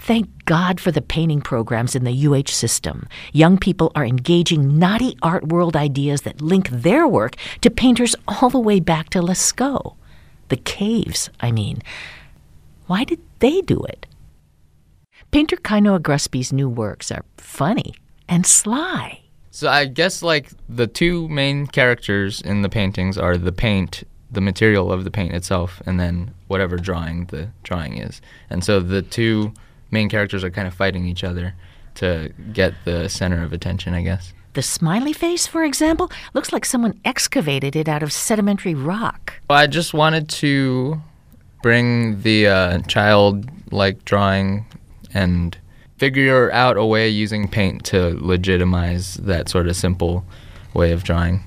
Thank God for the painting programs in the UH system. Young people are engaging naughty art world ideas that link their work to painters all the way back to Lascaux. The caves, I mean. Why did they do it? Painter Kainoa Grusby's new works are funny and sly. So I guess like the two main characters in the paintings are the paint, the material of the paint itself, and then whatever drawing the drawing is. And so the two main characters are kind of fighting each other to get the center of attention, I guess. The smiley face, for example, looks like someone excavated it out of sedimentary rock. Well, I just wanted to bring the childlike drawing and figure out a way using paint to legitimize that sort of simple way of drawing.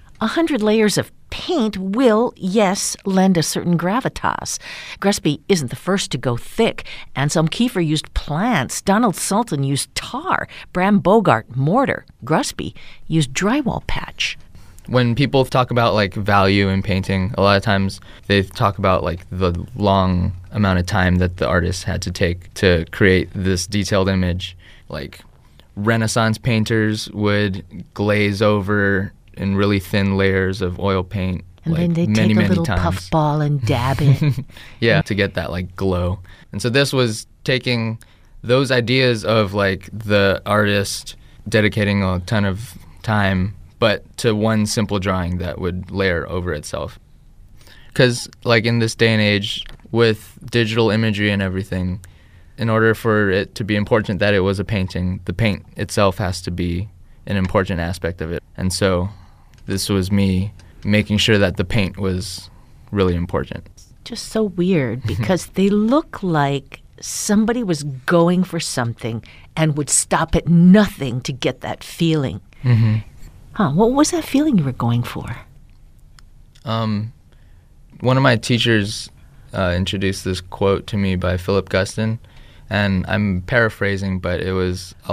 100 layers of paint will, yes, lend a certain gravitas. Grusby isn't the first to go thick. Anselm Kiefer used plants. Donald Sultan used tar. Bram Bogart, mortar. Grusby used drywall patch. When people talk about like value in painting, a lot of times they talk about like the long amount of time that the artist had to take to create this detailed image. Like Renaissance painters would glaze over in really thin layers of oil paint. And like then they'd take a little puffball and dab it. Yeah, to get that like glow. And so this was taking those ideas of like the artist dedicating a ton of time, but to one simple drawing that would layer over itself. Because like in this day and age, with digital imagery and everything, in order for it to be important that it was a painting, the paint itself has to be an important aspect of it. And so this was me making sure that the paint was really important. Just so weird because they look like somebody was going for something and would stop at nothing to get that feeling. Mm-hmm. What was that feeling you were going for? One of my teachers introduced this quote to me by Philip Guston, and I'm paraphrasing, but it was a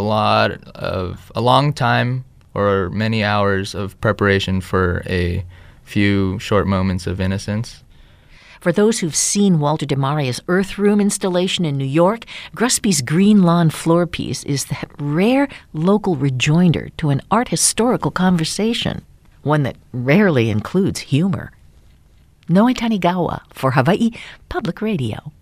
long time or many hours of preparation for a few short moments of innocence. For those who've seen Walter de Maria's Earth Room installation in New York, Grusby's Green Lawn floor piece is that rare local rejoinder to an art historical conversation, one that rarely includes humor. Noe Tanigawa for Hawaii Public Radio.